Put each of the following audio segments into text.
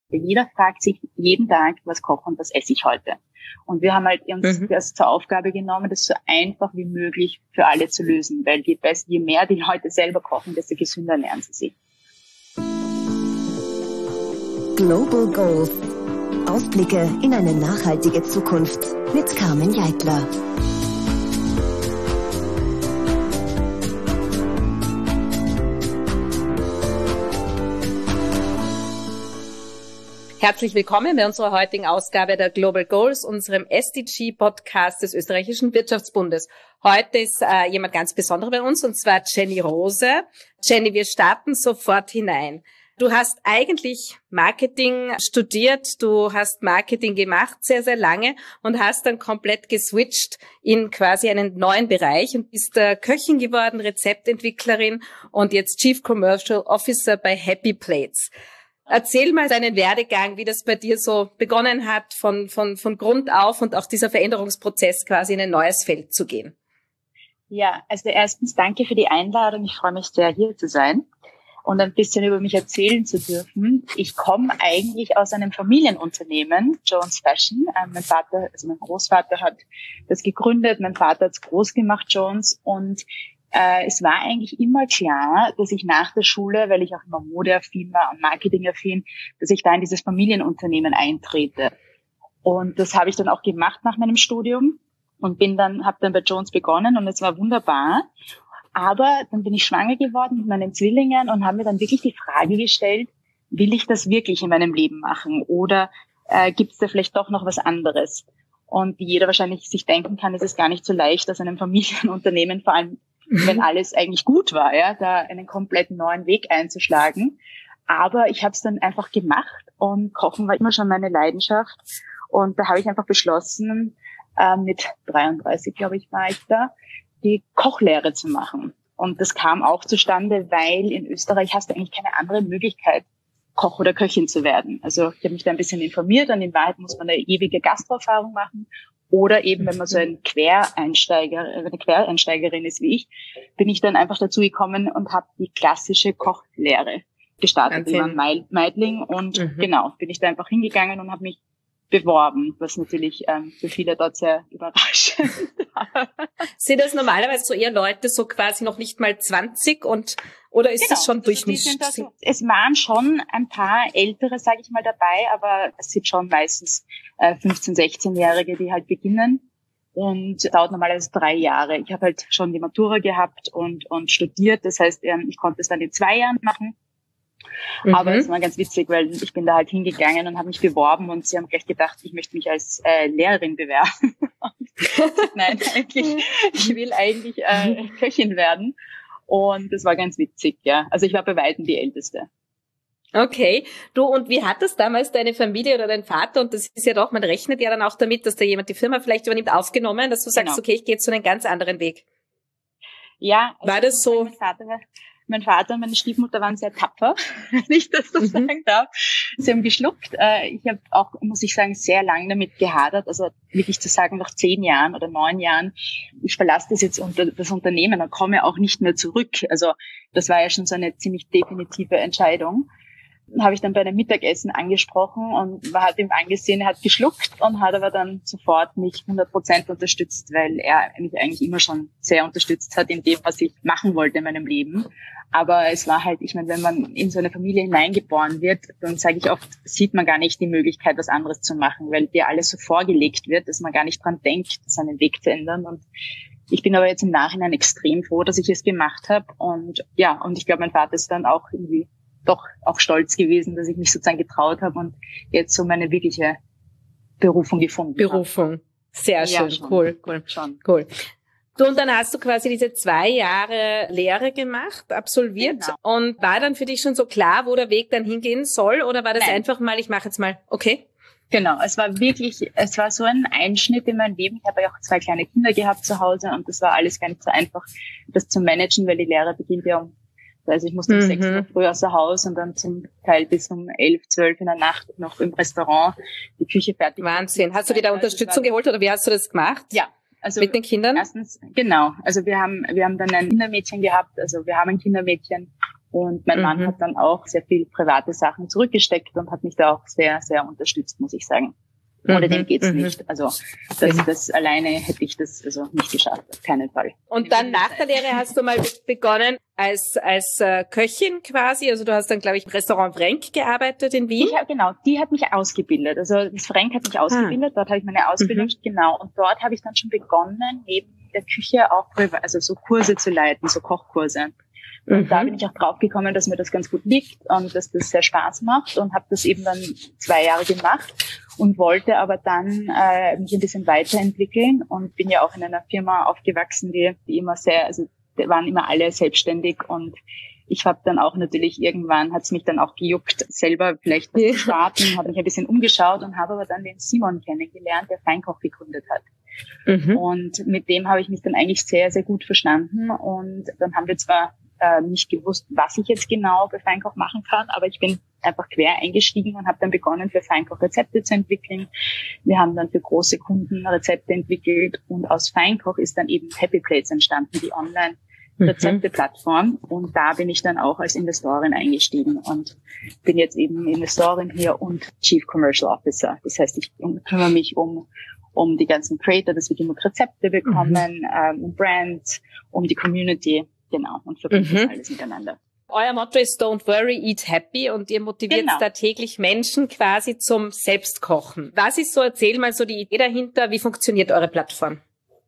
Jeder fragt sich jeden Tag, was koche und was esse ich heute. Und wir haben halt uns das zur Aufgabe genommen, das so einfach wie möglich für alle zu lösen, weil je mehr die Leute selber kochen, desto gesünder ernähren sie sich. Global Goals. Ausblicke in eine nachhaltige Zukunft mit Carmen Jeitler. Herzlich willkommen bei unserer heutigen Ausgabe der Global Goals, unserem SDG-Podcast des Österreichischen Wirtschaftsbundes. Heute ist jemand ganz Besonderer bei uns, und zwar Jenny Rose. Jenny, wir starten sofort hinein. Du hast eigentlich Marketing studiert, du hast Marketing gemacht sehr, sehr lange und hast dann komplett geswitcht in quasi einen neuen Bereich und bist Köchin geworden, Rezeptentwicklerin und jetzt Chief Commercial Officer bei Happy Plates. Erzähl mal deinen Werdegang, wie das bei dir so begonnen hat, von Grund auf und auch dieser Veränderungsprozess quasi in ein neues Feld zu gehen. Ja, also erstens danke für die Einladung. Ich freue mich sehr, hier zu sein und ein bisschen über mich erzählen zu dürfen. Ich komme eigentlich aus einem Familienunternehmen, Jones Fashion. Mein Großvater hat das gegründet, mein Vater hat es groß gemacht, Jones, und es war eigentlich immer klar, dass ich nach der Schule, weil ich auch immer modeaffin war und marketingaffin, dass ich da in dieses Familienunternehmen eintrete. Und das habe ich dann auch gemacht nach meinem Studium und habe dann bei Jones begonnen und es war wunderbar. Aber dann bin ich schwanger geworden mit meinen Zwillingen und habe mir dann wirklich die Frage gestellt, will ich das wirklich in meinem Leben machen oder gibt es da vielleicht doch noch was anderes? Und wie jeder wahrscheinlich sich denken kann, ist es gar nicht so leicht, aus einem Familienunternehmen, vor allem wenn alles eigentlich gut war, ja, da einen komplett neuen Weg einzuschlagen. Aber ich habe es dann einfach gemacht und Kochen war immer schon meine Leidenschaft. Und da habe ich einfach beschlossen, mit 33, glaube ich, war ich da, die Kochlehre zu machen. Und das kam auch zustande, weil in Österreich hast du eigentlich keine andere Möglichkeit, Koch oder Köchin zu werden. Also ich habe mich da ein bisschen informiert und in Wahrheit muss man eine ewige Gastroerfahrung machen. Oder eben, wenn man so eine Quereinsteigerin ist wie ich, bin ich dann einfach dazu gekommen und habe die klassische Kochlehre gestartet über Meidling. Und genau, bin ich da einfach hingegangen und habe mich beworben, was natürlich für viele dort sehr überraschend war. Sind das normalerweise so eher Leute, so quasi noch nicht mal 20 oder ist das schon durchmischt? Es waren schon ein paar Ältere, sage ich mal, dabei, aber es sind schon meistens 15-, 16-Jährige, die halt beginnen und dauert normalerweise 3 Jahre. Ich habe halt schon die Matura gehabt und studiert, das heißt, ich konnte es dann in 2 Jahren machen. Aber es war ganz witzig, weil ich bin da halt hingegangen und habe mich beworben und sie haben gleich gedacht, ich möchte mich als Lehrerin bewerben. Nein, ich will eigentlich Köchin werden. Und das war ganz witzig, ja. Also ich war bei weitem die Älteste. Okay. Du, und wie hat das damals deine Familie oder dein Vater, und das ist ja doch, man rechnet ja dann auch damit, dass da jemand die Firma vielleicht übernimmt, aufgenommen, dass du sagst, okay, ich gehe jetzt so einen ganz anderen Weg? Ja. Also war das so? Mein Vater und meine Stiefmutter waren sehr tapfer, wenn ich das so sagen darf. Sie haben geschluckt. Ich habe auch, muss ich sagen, sehr lange damit gehadert. Also wirklich zu sagen, nach 10 Jahren oder 9 Jahren, ich verlasse das Unternehmen und komme auch nicht mehr zurück. Also das war ja schon so eine ziemlich definitive Entscheidung. Habe ich dann bei einem Mittagessen angesprochen und hat ihm angesehen, er hat geschluckt und hat aber dann sofort mich 100% unterstützt, weil er mich eigentlich immer schon sehr unterstützt hat in dem, was ich machen wollte in meinem Leben. Aber es war halt, ich meine, wenn man in so eine Familie hineingeboren wird, dann sage ich oft, sieht man gar nicht die Möglichkeit, was anderes zu machen, weil dir alles so vorgelegt wird, dass man gar nicht dran denkt, seinen Weg zu ändern. Und ich bin aber jetzt im Nachhinein extrem froh, dass ich es gemacht habe. Und ja, und ich glaube, mein Vater ist dann auch irgendwie doch auch stolz gewesen, dass ich mich sozusagen getraut habe und jetzt so meine wirkliche Berufung gefunden habe. Sehr schön, ja, cool. Cool. Du, und dann hast du quasi diese 2 Jahre Lehre gemacht, absolviert, genau. Und war dann für dich schon so klar, wo der Weg dann hingehen soll, oder war das einfach mal, ich mache jetzt mal, okay? Genau, es war so ein Einschnitt in mein Leben. Ich habe ja auch 2 kleine Kinder gehabt zu Hause und das war alles gar nicht so einfach, das zu managen, weil die Lehre beginnt ja also ich musste um 6 Uhr früh außer Haus und dann zum Teil bis um 11, 12 in der Nacht noch im Restaurant die Küche fertig. Wahnsinn. Hast du dir da Unterstützung geholt oder wie hast du das gemacht? Ja. Also mit den Kindern? Erstens, genau. Also wir haben dann ein Kindermädchen gehabt. Also wir haben ein Kindermädchen Und mein Mann hat dann auch sehr viel private Sachen zurückgesteckt und hat mich da auch sehr, sehr unterstützt, muss ich sagen. Ohne dem geht's nicht. Also das alleine hätte ich das also nicht geschafft, auf keinen Fall. Und dann nach der Lehre hast du mal begonnen als Köchin quasi. Also du hast dann, glaube ich, im Restaurant Frenk gearbeitet in Wien. Genau, die hat mich ausgebildet. Also das Frenk hat mich ausgebildet, dort habe ich meine Ausbildung, genau. Und dort habe ich dann schon begonnen, neben der Küche auch also so Kurse zu leiten, so Kochkurse. Und da bin ich auch drauf gekommen, dass mir das ganz gut liegt und dass das sehr Spaß macht und habe das eben dann 2 Jahre gemacht und wollte aber dann mich ein bisschen weiterentwickeln und bin ja auch in einer Firma aufgewachsen, die immer die waren immer alle selbstständig und ich habe dann auch natürlich irgendwann, hat es mich dann auch gejuckt, selber vielleicht was zu starten, habe mich ein bisschen umgeschaut und habe aber dann den Simon kennengelernt, der Feinkoch gegründet hat. Und mit dem habe ich mich dann eigentlich sehr, sehr gut verstanden und dann haben wir zwar nicht gewusst, was ich jetzt genau bei Feinkoch machen kann, aber ich bin einfach quer eingestiegen und habe dann begonnen, für Feinkoch Rezepte zu entwickeln. Wir haben dann für große Kunden Rezepte entwickelt und aus Feinkoch ist dann eben Happy Plates entstanden, die Online-Rezepte-Plattform. Und da bin ich dann auch als Investorin eingestiegen und bin jetzt eben Investorin hier und Chief Commercial Officer. Das heißt, ich kümmere mich um die ganzen Creator, dass wir genug Rezepte bekommen, um Brands, um die Community. Genau, und verbinden das alles miteinander. Euer Motto ist Don't Worry, Eat Happy und ihr motiviert da täglich Menschen quasi zum Selbstkochen. Was ist so, erzähl mal so die Idee dahinter, wie funktioniert eure Plattform?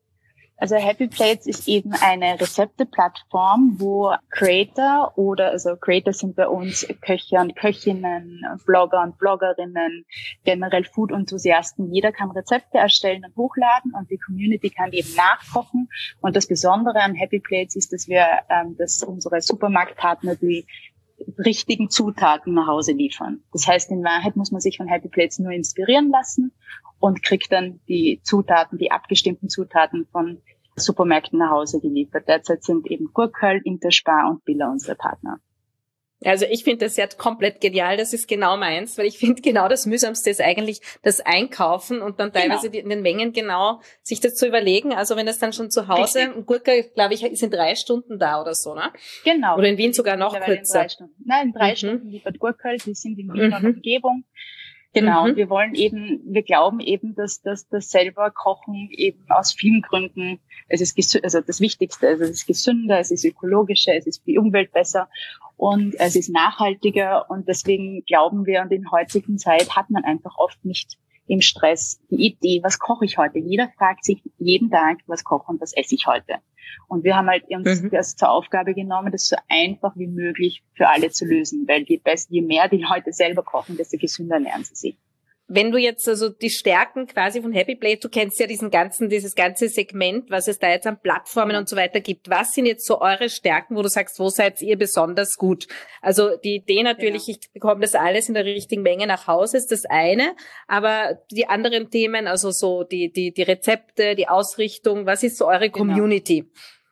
Also Happy Plates ist eben eine Rezepteplattform, wo Creator Creator sind bei uns Köche und Köchinnen, Blogger und Bloggerinnen, generell Food-Enthusiasten. Jeder kann Rezepte erstellen und hochladen und die Community kann eben nachkochen. Und das Besondere an Happy Plates ist, dass unsere Supermarktpartner die richtigen Zutaten nach Hause liefern. Das heißt, in Wahrheit muss man sich von Happy Plates nur inspirieren lassen und kriegt dann die abgestimmten Zutaten von Supermärkten nach Hause geliefert. Derzeit sind eben Gurköl, Interspar und Billa unsere Partner. Also ich finde das ja komplett genial, das ist genau meins, weil ich finde genau das Mühsamste ist eigentlich das Einkaufen und dann teilweise in den Mengen genau sich das zu überlegen. Also wenn das dann schon zu Hause, ein Gurkel, glaube ich, ist in 3 Stunden da oder so, ne? Genau. Oder in Wien sogar noch kürzer. In 3 Stunden liefert Gurköl, die sind in Wien und Umgebung. Genau, und wir glauben eben, dass das selber Kochen eben aus vielen Gründen, es ist das Wichtigste, also es ist gesünder, es ist ökologischer, es ist für die Umwelt besser und es ist nachhaltiger und deswegen glauben wir, und in heutigen Zeit hat man einfach oft nicht im Stress die Idee, was koche ich heute? Jeder fragt sich jeden Tag, was koche und was esse ich heute? Und wir haben halt uns das zur Aufgabe genommen, das so einfach wie möglich für alle zu lösen, weil je mehr die Leute selber kochen, desto gesünder ernähren sie sich. Wenn du jetzt also die Stärken quasi von Happy Plate, du kennst ja dieses ganze Segment, was es da jetzt an Plattformen und so weiter gibt. Was sind jetzt so eure Stärken, wo du sagst, wo seid ihr besonders gut? Also die Idee natürlich, ich bekomme das alles in der richtigen Menge nach Hause, ist das eine. Aber die anderen Themen, also so die Rezepte, die Ausrichtung, was ist so eure Community?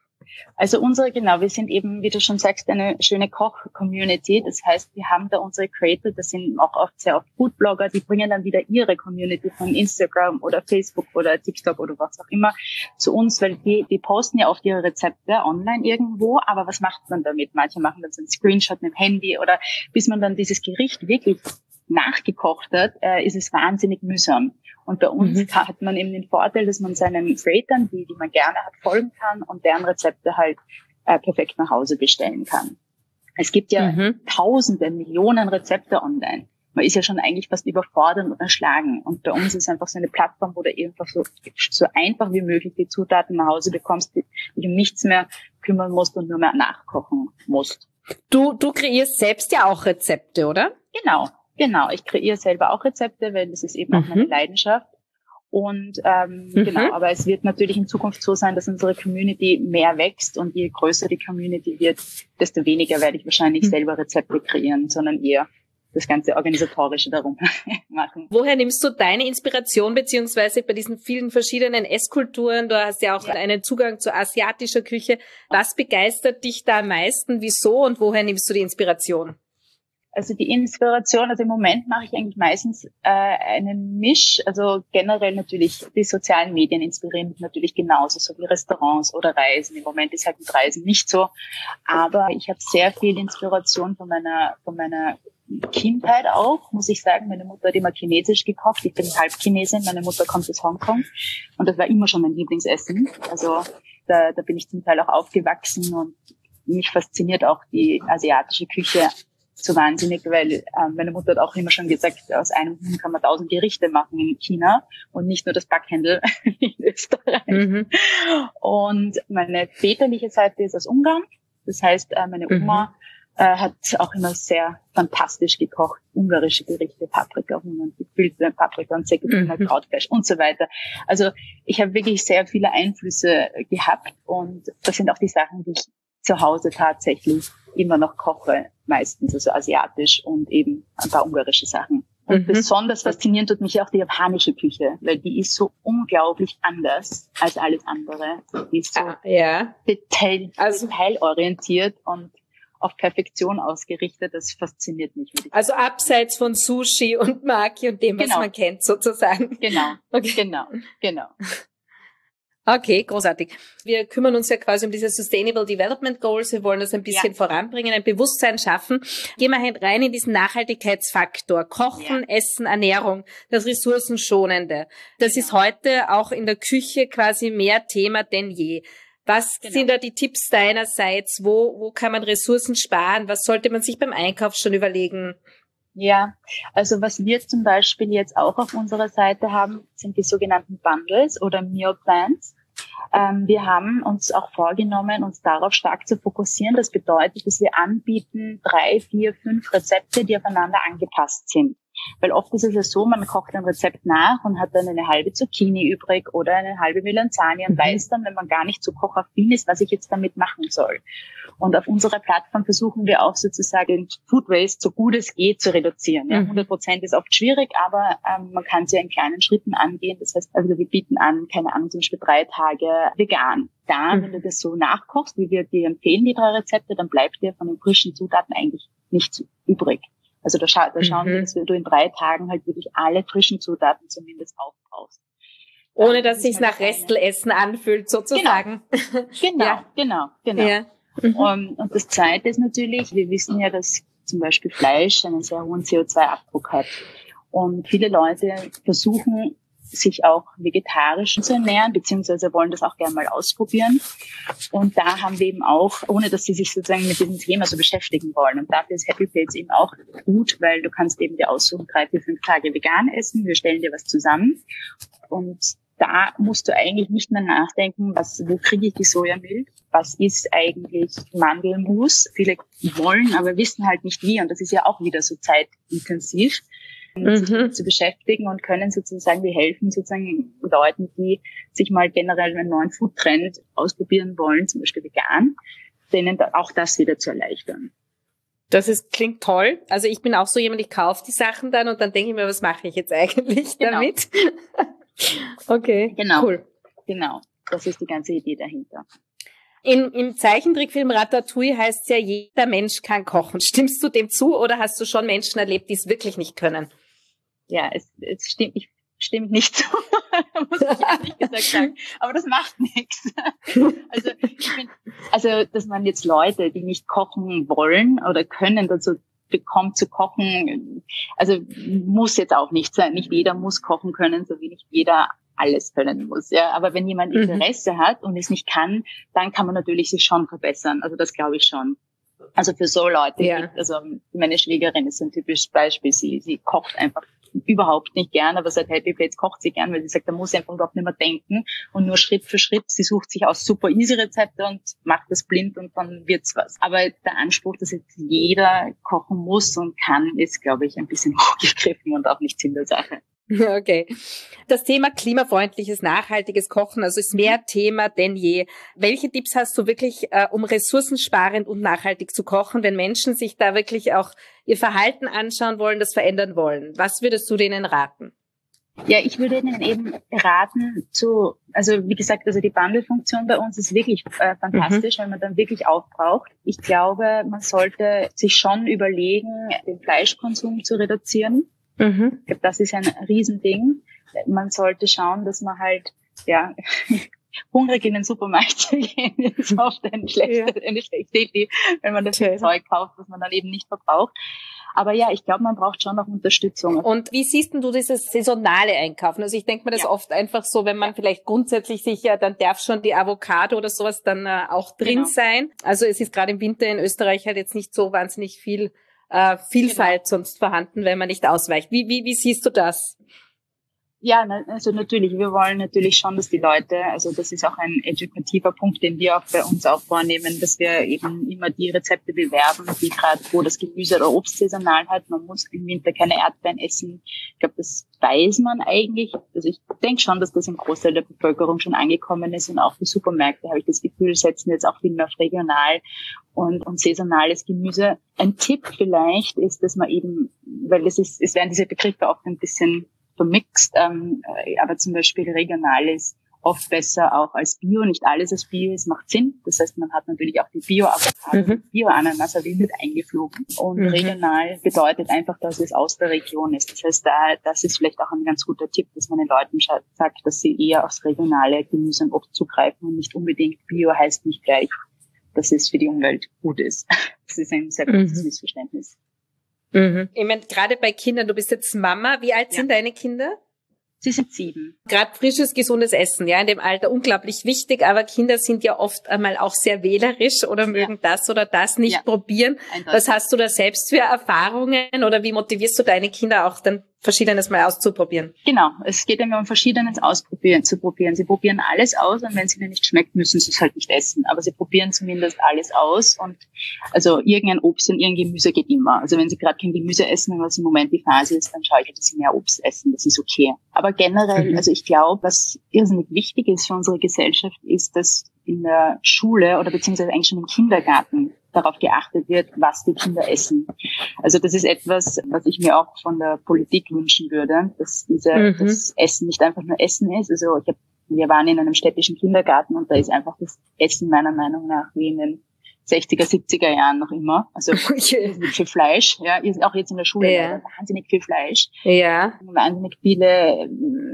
Also wir sind eben, wie du schon sagst, eine schöne Koch-Community. Das heißt, wir haben da unsere Creator, das sind auch oft sehr oft Foodblogger, die bringen dann wieder ihre Community von Instagram oder Facebook oder TikTok oder was auch immer zu uns, weil die posten ja oft ihre Rezepte online irgendwo, aber was macht man damit? Manche machen dann so einen Screenshot mit dem Handy oder bis man dann dieses Gericht wirklich nachgekocht hat, ist es wahnsinnig mühsam. Und bei uns hat man eben den Vorteil, dass man seinen Creatern, die man gerne hat, folgen kann und deren Rezepte halt perfekt nach Hause bestellen kann. Es gibt ja Tausende, Millionen Rezepte online. Man ist ja schon eigentlich fast überfordert und erschlagen. Und bei uns ist einfach so eine Plattform, wo du einfach so einfach wie möglich die Zutaten nach Hause bekommst, dich um nichts mehr kümmern musst und nur mehr nachkochen musst. Du kreierst selbst ja auch Rezepte, oder? Genau, ich kreiere selber auch Rezepte, weil das ist eben auch meine Leidenschaft. Und genau, aber es wird natürlich in Zukunft so sein, dass unsere Community mehr wächst und je größer die Community wird, desto weniger werde ich wahrscheinlich selber Rezepte kreieren, sondern eher das ganze Organisatorische darum machen. Woher nimmst du deine Inspiration, beziehungsweise bei diesen vielen verschiedenen Esskulturen, du hast ja auch einen Zugang zu asiatischer Küche, was begeistert dich da am meisten, wieso und woher nimmst du die Inspiration? Also die Inspiration, also im Moment mache ich eigentlich meistens einen Misch, also generell natürlich die sozialen Medien inspirieren mich natürlich genauso, so wie Restaurants oder Reisen. Im Moment ist halt mit Reisen nicht so, aber ich habe sehr viel Inspiration von meiner Kindheit auch, muss ich sagen. Meine Mutter hat immer chinesisch gekocht, ich bin halb Chinesin, meine Mutter kommt aus Hongkong und das war immer schon mein Lieblingsessen. Also da bin ich zum Teil auch aufgewachsen und mich fasziniert auch die asiatische Küche so wahnsinnig, weil meine Mutter hat auch immer schon gesagt, aus einem Huhn kann man 1000 Gerichte machen in China und nicht nur das Backhändel in Österreich. Mhm. Und meine väterliche Seite ist aus Ungarn. Das heißt, meine Oma hat auch immer sehr fantastisch gekocht, ungarische Gerichte, Paprika-Huhn und gefüllte Paprika und Säckefinger, Krautfleisch und so weiter. Also ich habe wirklich sehr viele Einflüsse gehabt und das sind auch die Sachen, die ich zu Hause tatsächlich immer noch koche, meistens, also asiatisch und eben ein paar ungarische Sachen. Und besonders faszinierend tut mich auch die japanische Küche, weil die ist so unglaublich anders als alles andere. Die ist so detailorientiert und auf Perfektion ausgerichtet. Das fasziniert mich. Also abseits von Sushi und Maki und dem, was man kennt, sozusagen. Genau, okay. Genau. Okay, großartig. Wir kümmern uns ja quasi um diese Sustainable Development Goals. Wir wollen das ein bisschen voranbringen, ein Bewusstsein schaffen. Gehen wir rein in diesen Nachhaltigkeitsfaktor. Kochen, Essen, Ernährung, das Ressourcenschonende. Das ist heute auch in der Küche quasi mehr Thema denn je. Was sind da die Tipps deinerseits? Wo kann man Ressourcen sparen? Was sollte man sich beim Einkauf schon überlegen? Ja, also was wir zum Beispiel jetzt auch auf unserer Seite haben, sind die sogenannten Bundles oder Meal Plans. Wir haben uns auch vorgenommen, uns darauf stark zu fokussieren. Das bedeutet, dass wir anbieten 3, 4, 5 Rezepte, die aufeinander angepasst sind. Weil oft ist es ja so, man kocht ein Rezept nach und hat dann eine halbe Zucchini übrig oder eine halbe Melanzane und weiß dann, wenn man gar nicht so kochaffin ist, was ich jetzt damit machen soll. Und auf unserer Plattform versuchen wir auch sozusagen Food Waste so gut es geht zu reduzieren. Ja, 100% ist oft schwierig, aber man kann es ja in kleinen Schritten angehen. Das heißt, also wir bieten an, keine Ahnung, zum Beispiel 3 Tage vegan. Da, wenn du das so nachkochst, wie wir dir empfehlen, die 3 Rezepte, dann bleibt dir von den frischen Zutaten eigentlich nichts übrig. Also da schauen wir, dass du in 3 Tagen halt wirklich alle frischen Zutaten zumindest aufbrauchst. Ohne dass sich's nach Restelessen anfühlt, sozusagen. Genau. Ja. Und das Zweite ist natürlich, wir wissen ja, dass zum Beispiel Fleisch einen sehr hohen CO2-Abdruck hat. Und viele Leute versuchen, sich auch vegetarisch zu ernähren, beziehungsweise wollen das auch gerne mal ausprobieren. Und da haben wir eben auch, ohne dass sie sich sozusagen mit diesem Thema so beschäftigen wollen. Und dafür ist Happy Plates eben auch gut, weil du kannst eben dir aussuchen, 3, 4, 5 Tage vegan essen. Wir stellen dir was zusammen. Und da musst du eigentlich nicht mehr nachdenken, wo kriege ich die Sojamilch? Was ist eigentlich Mandelmus? Viele wollen, aber wissen halt nicht wie. Und das ist ja auch wieder so zeitintensiv, sich damit zu beschäftigen und können sozusagen, wir helfen sozusagen Leuten, die sich mal generell einen neuen Food-Trend ausprobieren wollen, zum Beispiel vegan, denen auch das wieder zu erleichtern. Klingt toll. Also ich bin auch so jemand, ich kaufe die Sachen dann und dann denke ich mir, was mache ich jetzt eigentlich damit? Okay, cool. Genau, das ist die ganze Idee dahinter. Im Zeichentrickfilm Ratatouille heißt es ja, jeder Mensch kann kochen. Stimmst du dem zu oder hast du schon Menschen erlebt, die es wirklich nicht können? Ja, es stimmt, ich stimme nicht zu, muss ich ehrlich gesagt sagen. Aber das macht nichts. Also ich finde, dass man jetzt Leute, die nicht kochen wollen oder können, dazu bekommt zu kochen, also muss jetzt auch nicht sein. Nicht jeder muss kochen können, so wie nicht jeder alles können muss. Ja, aber wenn jemand Interesse hat und es nicht kann, dann kann man natürlich sich schon verbessern. Also das glaube ich schon. Also für so Leute, also meine Schwägerin ist ein typisches Beispiel. Sie kocht einfach überhaupt nicht gern, aber seit Happy Plates kocht sie gern, weil sie sagt, da muss sie einfach überhaupt nicht mehr denken und nur Schritt für Schritt. Sie sucht sich aus super easy Rezepte und macht das blind und dann wird's was. Aber der Anspruch, dass jetzt jeder kochen muss und kann, ist, glaube ich, ein bisschen hochgegriffen und auch nicht Sinn der Sache. Okay. Das Thema klimafreundliches, nachhaltiges Kochen, also ist mehr Thema denn je. Welche Tipps hast du wirklich, um ressourcensparend und nachhaltig zu kochen, wenn Menschen sich da wirklich auch ihr Verhalten anschauen wollen, das verändern wollen? Was würdest du denen raten? Ja, ich würde Ihnen eben raten also wie gesagt, also die Bundle-Funktion bei uns ist wirklich fantastisch, weil man dann wirklich aufbraucht. Ich glaube, man sollte sich schon überlegen, den Fleischkonsum zu reduzieren. Ich glaube, das ist ein Riesending. Man sollte schauen, dass man halt, hungrig in den Supermarkt zu gehen, ist oft eine schlechte Idee, wenn man das Zeug kauft, was man dann eben nicht verbraucht. Aber ja, ich glaube, man braucht schon noch Unterstützung. Und wie siehst denn du dieses saisonale Einkaufen? Also ich denke mir das oft einfach so, wenn man vielleicht grundsätzlich dann darf schon die Avocado oder sowas dann auch drin sein. Also es ist gerade im Winter in Österreich halt jetzt nicht so wahnsinnig viel Vielfalt sonst vorhanden, wenn man nicht ausweicht. Wie siehst du das? Ja, also natürlich, wir wollen natürlich schon, dass die Leute, also das ist auch ein edukativer Punkt, den wir auch bei uns auch vornehmen, dass wir eben immer die Rezepte bewerben, die gerade, wo das Gemüse oder Obst saisonal hat. Man muss im Winter keine Erdbeeren essen. Ich glaube, das weiß man eigentlich. Also ich denke schon, dass das im Großteil der Bevölkerung schon angekommen ist, und auch die Supermärkte, habe ich das Gefühl, setzen jetzt auch viel mehr auf regional und saisonales Gemüse. Ein Tipp vielleicht ist, dass man eben, weil es werden diese Begriffe auch ein bisschen vermixt, aber zum Beispiel regional ist oft besser auch als Bio. Nicht alles als Bio ist, macht Sinn. Das heißt, man hat natürlich auch die Bio-Avocado, Bio-Ananas, aber die wird eingeflogen. Und regional bedeutet einfach, dass es aus der Region ist. Das heißt, das ist vielleicht auch ein ganz guter Tipp, dass man den Leuten sagt, dass sie eher aufs regionale Gemüse und Obst zugreifen und nicht unbedingt Bio heißt nicht gleich, dass es für die Umwelt gut ist. Das ist ein sehr großes Missverständnis. Ich meine, gerade bei Kindern, du bist jetzt Mama, wie alt sind deine Kinder? Sie sind 7. Gerade frisches, gesundes Essen, in dem Alter unglaublich wichtig, aber Kinder sind ja oft einmal auch sehr wählerisch oder mögen das oder das nicht probieren. Eindeutig. Was hast du da selbst für Erfahrungen oder wie motivierst du deine Kinder auch dann Verschiedenes mal auszuprobieren? Genau, es geht immer um Verschiedenes zu probieren. Sie probieren alles aus, und wenn es ihnen nicht schmeckt, müssen sie es halt nicht essen. Aber sie probieren zumindest alles aus, und also irgendein Obst und irgendein Gemüse geht immer. Also wenn sie gerade kein Gemüse essen, was im Moment die Phase ist, dann schaue ich, dass sie mehr Obst essen. Das ist okay. Aber generell, also ich glaube, was irrsinnig wichtig ist für unsere Gesellschaft, ist, dass in der Schule oder beziehungsweise eigentlich schon im Kindergarten darauf geachtet wird, was die Kinder essen. Also das ist etwas, was ich mir auch von der Politik wünschen würde, dass das Essen nicht einfach nur Essen ist. Also wir waren in einem städtischen Kindergarten, und da ist einfach das Essen meiner Meinung nach wie in den 60er, 70er Jahren noch immer. Also irrsinnig viel Fleisch, auch jetzt in der Schule, wahnsinnig viel Fleisch. Ja. Wahnsinnig viele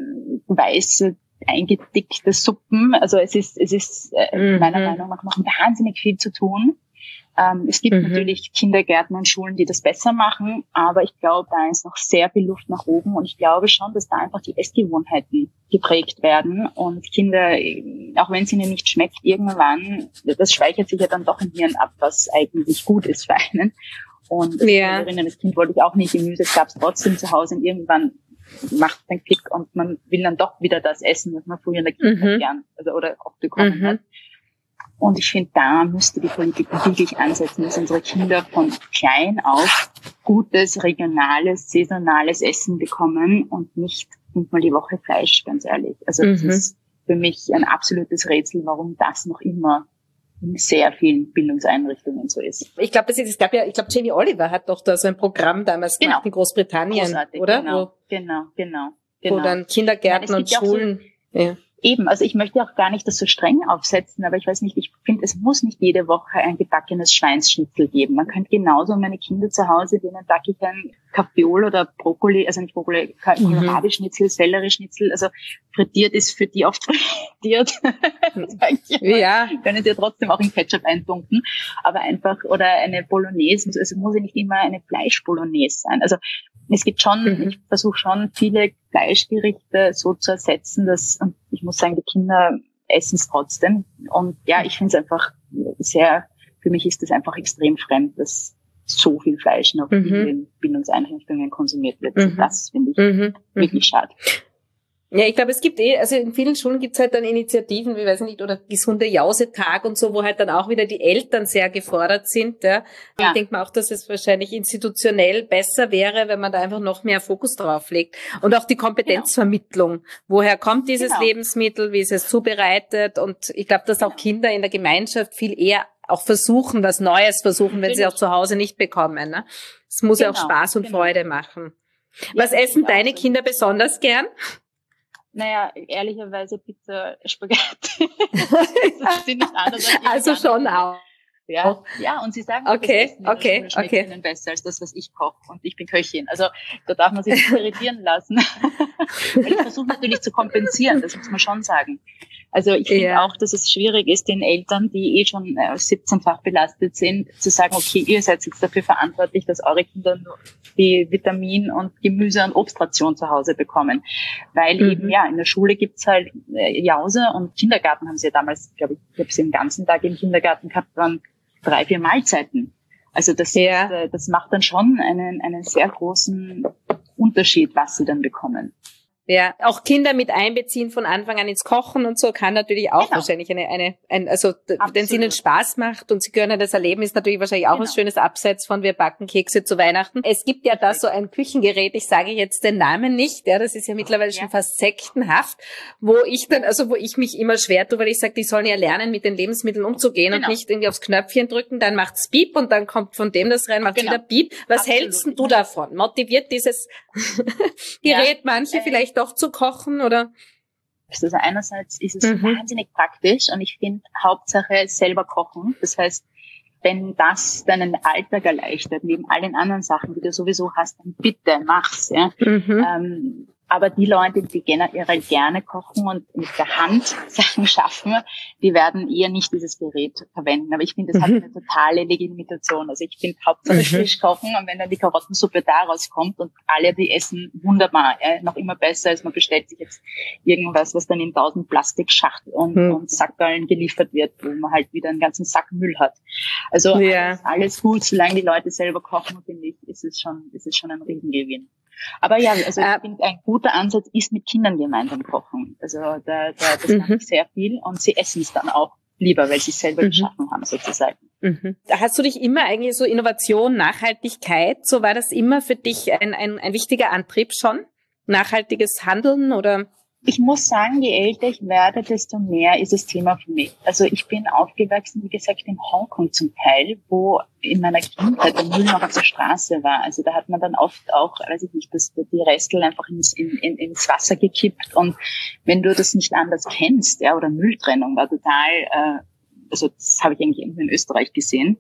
weiße, eingedickte Suppen. Also es ist meiner Meinung nach noch wahnsinnig viel zu tun. Es gibt natürlich Kindergärten und Schulen, die das besser machen, aber ich glaube, da ist noch sehr viel Luft nach oben, und ich glaube schon, dass da einfach die Essgewohnheiten geprägt werden, und Kinder, auch wenn es ihnen nicht schmeckt, irgendwann, das speichert sich ja dann doch im Hirn ab, was eigentlich gut ist für einen. Und als Kind wollte ich auch nicht Gemüse, es gab es trotzdem zu Hause, und irgendwann macht es einen Klick und man will dann doch wieder das essen, was man früher in der Kindheit gern oder oft bekommen hat. Und ich finde, da müsste die Politik wirklich ansetzen, dass unsere Kinder von klein auf gutes, regionales, saisonales Essen bekommen und nicht 5-mal die Woche Fleisch, ganz ehrlich. Also das ist für mich ein absolutes Rätsel, warum das noch immer in sehr vielen Bildungseinrichtungen so ist. Ich glaube, Jamie Oliver hat doch da so ein Programm damals gemacht in Großbritannien, großartig, oder? Genau. Wo dann Kindergärten und Schulen... Eben, also ich möchte auch gar nicht das so streng aufsetzen, aber ich weiß nicht, ich finde, es muss nicht jede Woche ein gebackenes Schweinsschnitzel geben. Man könnte genauso meine Kinder zu Hause, denen backe ich ein Kaffeeol oder Brokkoli, also nicht Brokkoli, Kohlrabi-Schnitzel, Sellerie-Schnitzel, also frittiert ist für die oft frittiert. Können sie ja trotzdem auch in Ketchup eintunken, aber einfach, oder eine Bolognese, also muss ja nicht immer eine Fleisch-Bolognese sein. Also es gibt schon, ich versuche schon, viele Fleischgerichte so zu ersetzen, und ich muss sagen, die Kinder essen es trotzdem. Und ich finde es einfach für mich ist es einfach extrem fremd, dass so viel Fleisch noch in den Bildungseinrichtungen konsumiert wird. Das finde ich wirklich schade. Ja, ich glaube, es gibt also in vielen Schulen gibt's halt dann Initiativen, wie weiß ich nicht, oder gesunde Jausetag und so, wo halt dann auch wieder die Eltern sehr gefordert sind. Ja. Ich denke mir auch, dass es wahrscheinlich institutionell besser wäre, wenn man da einfach noch mehr Fokus drauf legt. Und auch die Kompetenzvermittlung. Woher kommt dieses Lebensmittel? Wie ist es zubereitet? Und ich glaube, dass auch Kinder in der Gemeinschaft viel eher auch versuchen, was Neues versuchen, wenn sie auch zu Hause nicht bekommen. Ne? Es muss ja auch Spaß und Freude machen. Was essen deine Kinder besonders gern? Naja, ehrlicherweise Pizza, Spaghetti. Das sind nicht anders als also schon auch. Ja, und sie sagen, okay. Schmeckt ihnen besser als das, was ich koche. Und ich bin Köchin. Also da darf man sich nicht irritieren lassen. Weil ich versuche natürlich zu kompensieren, das muss man schon sagen. Also ich finde auch, dass es schwierig ist, den Eltern, die schon 17-fach belastet sind, zu sagen, okay, ihr seid jetzt dafür verantwortlich, dass eure Kinder nur die Vitamin- und Gemüse- und Obstration zu Hause bekommen. Weil eben, in der Schule gibt's halt Jause und Kindergarten haben sie ja damals, glaube ich habe sie den ganzen Tag im Kindergarten gehabt, waren 3-4 Mahlzeiten. Also das macht dann schon einen sehr großen Unterschied, was sie dann bekommen. Ja, auch Kinder mit einbeziehen von Anfang an ins Kochen und so kann natürlich auch wahrscheinlich wenn es ihnen Spaß macht und sie können das erleben, ist natürlich wahrscheinlich auch was Schönes abseits von wir backen Kekse zu Weihnachten. Es gibt ja da so ein Küchengerät, ich sage jetzt den Namen nicht, das ist ja mittlerweile schon fast sektenhaft, wo ich mich immer schwer tue, weil ich sage, die sollen ja lernen, mit den Lebensmitteln umzugehen und nicht irgendwie aufs Knöpfchen drücken, dann macht's Piep und dann kommt von dem das rein, macht's wieder Piep. Was hältst du davon? Motiviert dieses Gerät manche vielleicht doch zu kochen, oder? Also einerseits ist es wahnsinnig praktisch und ich finde Hauptsache selber kochen. Das heißt, wenn das deinen Alltag erleichtert, neben allen anderen Sachen, die du sowieso hast, dann bitte mach's. Ja. Aber die Leute, die generell gerne kochen und mit der Hand Sachen schaffen, die werden eher nicht dieses Gerät verwenden. Aber ich finde, das hat eine totale Legitimation. Also ich finde Hauptsache frisch kochen und wenn dann die Karottensuppe daraus kommt und alle die essen, wunderbar. Noch immer besser, als man bestellt sich jetzt irgendwas, was dann in 1000 Plastikschachteln und Sackerln geliefert wird, wo man halt wieder einen ganzen Sack Müll hat. Also alles gut, solange die Leute selber kochen, finde ich, ist es schon ein Riesengewinn. Aber ja, also ich finde, ein guter Ansatz ist mit Kindern gemeinsam kochen. Also das mache ich sehr viel und sie essen es dann auch lieber, weil sie es selber geschaffen haben sozusagen. Hast du dich immer eigentlich so Innovation, Nachhaltigkeit, so war das immer für dich ein wichtiger Antrieb schon? Nachhaltiges Handeln oder? Ich muss sagen, je älter ich werde, desto mehr ist das Thema für mich. Also ich bin aufgewachsen, wie gesagt, in Hongkong zum Teil, wo in meiner Kindheit der Müll noch auf der Straße war. Also da hat man dann oft auch, weiß ich nicht, die Restel einfach ins Wasser gekippt. Und wenn du das nicht anders kennst, oder Mülltrennung war total, also das habe ich eigentlich in Österreich gesehen.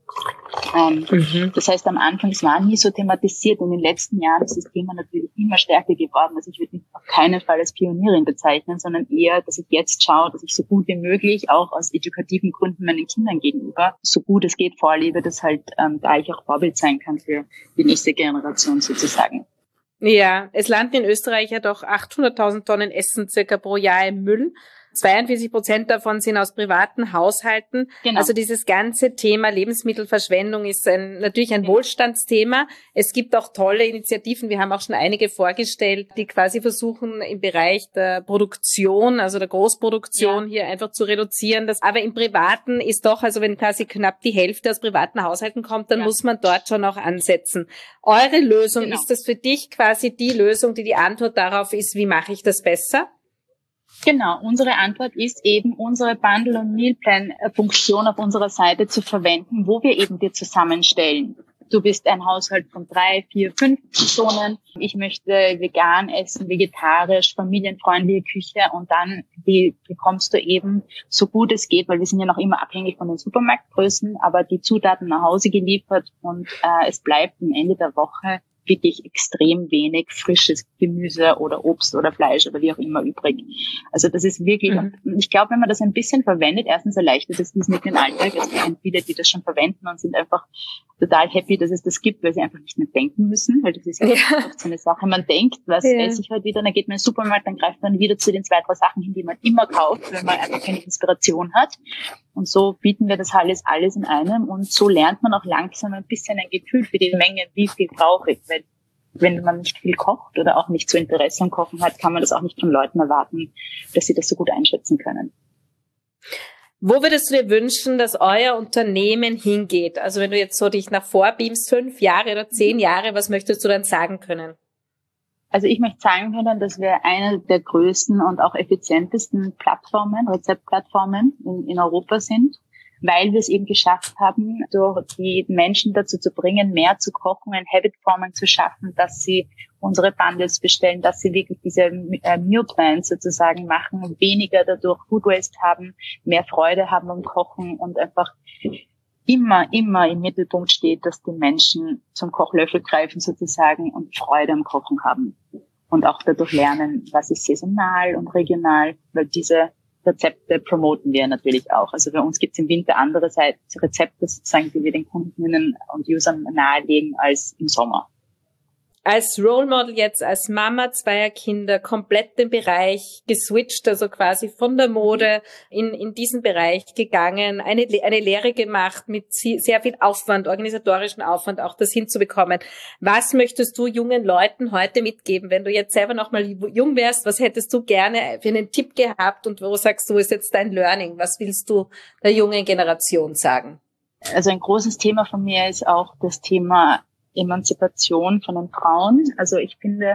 Das heißt, am Anfang, es war nie so thematisiert. In den letzten Jahren ist das Thema natürlich immer stärker geworden. Also ich würde mich auf keinen Fall als Pionierin bezeichnen, sondern eher, dass ich jetzt schaue, dass ich so gut wie möglich, auch aus edukativen Gründen meinen Kindern gegenüber, so gut es geht vorlebe, dass halt da ich auch Vorbild sein kann für die nächste Generation sozusagen. Ja, es landen in Österreich ja doch 800.000 Tonnen Essen circa pro Jahr im Müll. 42% davon sind aus privaten Haushalten. Genau. Also dieses ganze Thema Lebensmittelverschwendung ist natürlich ein Wohlstandsthema. Es gibt auch tolle Initiativen, wir haben auch schon einige vorgestellt, die quasi versuchen im Bereich der Produktion, also der Großproduktion hier einfach zu reduzieren. Aber im Privaten ist doch, also wenn quasi knapp die Hälfte aus privaten Haushalten kommt, dann muss man dort schon auch ansetzen. Eure Lösung, ist das für dich quasi die Lösung, die Antwort darauf ist, wie mache ich das besser? Genau, unsere Antwort ist eben, unsere Bundle- und Mealplan-Funktion auf unserer Seite zu verwenden, wo wir eben dir zusammenstellen. Du bist ein Haushalt von 3, 4, 5 Personen. Ich möchte vegan essen, vegetarisch, familienfreundliche Küche und dann die bekommst du eben so gut es geht, weil wir sind ja noch immer abhängig von den Supermarktgrößen, aber die Zutaten nach Hause geliefert und es bleibt am Ende der Woche wirklich extrem wenig frisches Gemüse oder Obst oder Fleisch oder wie auch immer übrig. Also das ist wirklich, ich glaube, wenn man das ein bisschen verwendet, erstens erleichtert es diesen mit den Alltag. Es gibt viele, die das schon verwenden und sind einfach total happy, dass es das gibt, weil sie einfach nicht mehr denken müssen, weil das ist ja oft so eine Sache. Man denkt, was esse ich heute wieder, dann geht man in den Supermarkt, dann greift man wieder zu den 2, 3 Sachen hin, die man immer kauft, wenn man einfach keine Inspiration hat. Und so bieten wir das alles in einem und so lernt man auch langsam ein bisschen ein Gefühl für die Menge, wie viel brauche ich, weil wenn man nicht viel kocht oder auch nicht so Interesse am Kochen hat, kann man das auch nicht von Leuten erwarten, dass sie das so gut einschätzen können. Wo würdest du dir wünschen, dass euer Unternehmen hingeht? Also wenn du jetzt so dich nach vorbeamst, 5 Jahre oder 10 Jahre, was möchtest du dann sagen können? Also ich möchte sagen können, dass wir eine der größten und auch effizientesten Rezeptplattformen in Europa sind. weil wir es eben geschafft haben, durch die Menschen dazu zu bringen, mehr zu kochen, ein Habitforming zu schaffen, dass sie unsere Bundles bestellen, dass sie wirklich diese Meal Plans sozusagen machen, weniger dadurch Food Waste haben, mehr Freude haben am Kochen und einfach immer im Mittelpunkt steht, dass die Menschen zum Kochlöffel greifen sozusagen und Freude am Kochen haben und auch dadurch lernen, was ist saisonal und regional, weil diese Rezepte promoten wir natürlich auch. Also bei uns gibt es im Winter andere Rezepte sozusagen, die wir den Kundinnen und Usern nahelegen als im Sommer. Als Role Model jetzt, als Mama zweier Kinder, komplett den Bereich geswitcht, also quasi von der Mode in diesen Bereich gegangen, eine Lehre gemacht mit sehr viel Aufwand, organisatorischen Aufwand, auch das hinzubekommen. Was möchtest du jungen Leuten heute mitgeben, wenn du jetzt selber nochmal jung wärst? Was hättest du gerne für einen Tipp gehabt und wo sagst du, ist jetzt dein Learning? Was willst du der jungen Generation sagen? Also ein großes Thema von mir ist auch das Thema Emanzipation von den Frauen. Also ich finde,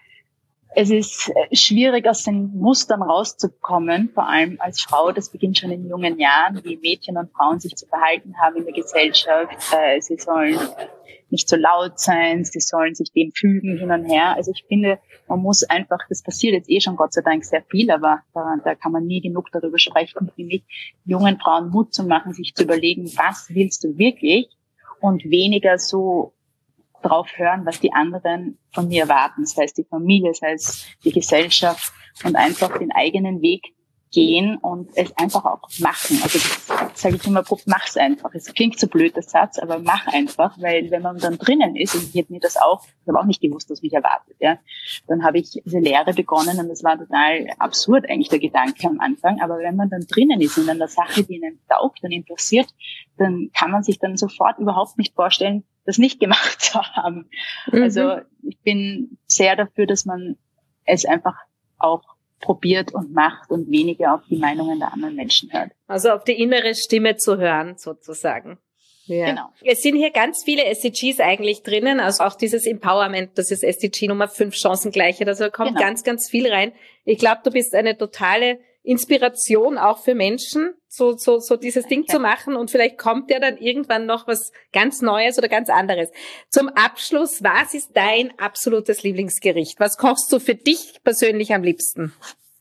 es ist schwierig, aus den Mustern rauszukommen, vor allem als Frau. Das beginnt schon in jungen Jahren, wie Mädchen und Frauen sich zu verhalten haben in der Gesellschaft. Sie sollen nicht so laut sein, sie sollen sich dem fügen hin und her. Also ich finde, man muss einfach, das passiert jetzt schon Gott sei Dank sehr viel, aber da kann man nie genug darüber sprechen, finde ich, jungen Frauen Mut zu machen, sich zu überlegen, was willst du wirklich und weniger so drauf hören, was die anderen von mir erwarten, sei es die Familie, sei es die Gesellschaft und einfach den eigenen Weg gehen und es einfach auch machen. Also das sage ich immer, mach's einfach. Es klingt so blöd, der Satz, aber mach einfach, weil wenn man dann drinnen ist, und ich habe mir das auch, ich habe auch nicht gewusst, was mich erwartet, ja, dann habe ich diese Lehre begonnen und das war total absurd eigentlich der Gedanke am Anfang, aber wenn man dann drinnen ist in einer Sache, die einen taugt und interessiert, dann kann man sich dann sofort überhaupt nicht vorstellen, das nicht gemacht zu haben. Also ich bin sehr dafür, dass man es einfach auch probiert und macht und weniger auf die Meinungen der anderen Menschen hört. Also auf die innere Stimme zu hören, sozusagen. Ja. Genau. Es sind hier ganz viele SDGs eigentlich drinnen, also auch dieses Empowerment, das ist SDG Nummer 5, Chancengleichheit, also da kommt ganz, ganz viel rein. Ich glaube, du bist eine totale Inspiration auch für Menschen, so dieses Ding zu machen und vielleicht kommt ja dann irgendwann noch was ganz Neues oder ganz anderes. Zum Abschluss, was ist dein absolutes Lieblingsgericht? Was kochst du für dich persönlich am liebsten?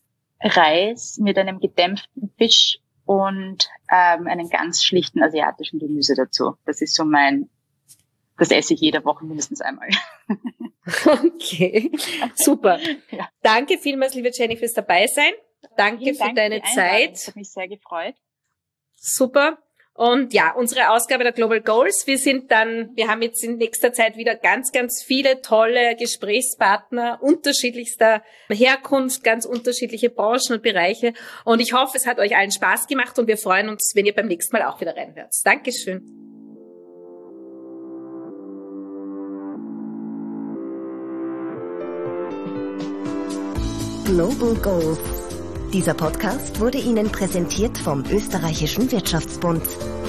Reis mit einem gedämpften Fisch und einen ganz schlichten asiatischen Gemüse dazu. Das ist so das esse ich jede Woche mindestens einmal. Okay, super. Ja. Danke vielmals, liebe Jenny, fürs Dabeisein. Danke für deine Zeit. Das hat mich sehr gefreut. Super. Und ja, unsere Ausgabe der Global Goals. Wir haben jetzt in nächster Zeit wieder ganz, ganz viele tolle Gesprächspartner unterschiedlichster Herkunft, ganz unterschiedliche Branchen und Bereiche. Und ich hoffe, es hat euch allen Spaß gemacht und wir freuen uns, wenn ihr beim nächsten Mal auch wieder reinhört. Dankeschön. Global Goals. Dieser Podcast wurde Ihnen präsentiert vom Österreichischen Wirtschaftsbund.